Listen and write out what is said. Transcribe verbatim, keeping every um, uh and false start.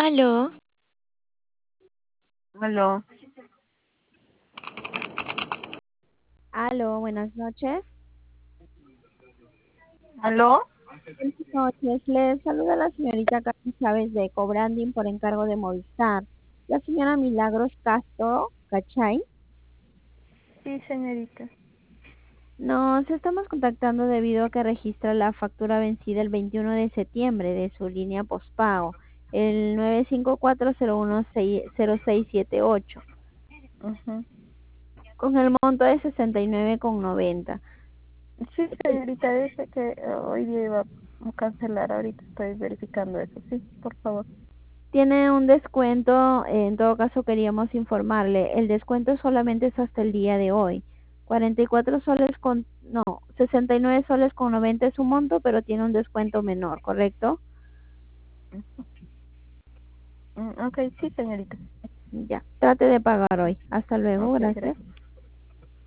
Aló, Aló, Aló, buenas noches. aló, Buenas noches. Le saluda la señorita Carmen Chávez de Cobranding por encargo de Movistar. La señora Milagros Castro, ¿cachai? sí, señorita. Nos estamos contactando debido a que registra la factura vencida el veintiuno de septiembre de su línea postpago, el nueve cinco cuatro cero uno cero seis siete ocho, Ujú. con el monto de sesenta y nueve con noventa. Sí, señorita, dice que eh, hoy día iba a cancelar, ahorita estoy verificando eso, sí, por favor. Tiene un descuento, eh, en todo caso queríamos informarle, el descuento solamente es hasta el día de hoy. cuarenta y cuatro soles con, no, sesenta y nueve soles con noventa es su monto, pero tiene un descuento menor, ¿correcto? Mm, ok, sí, señorita. Ya, trate de pagar hoy. Hasta luego, Ok, gracias. gracias.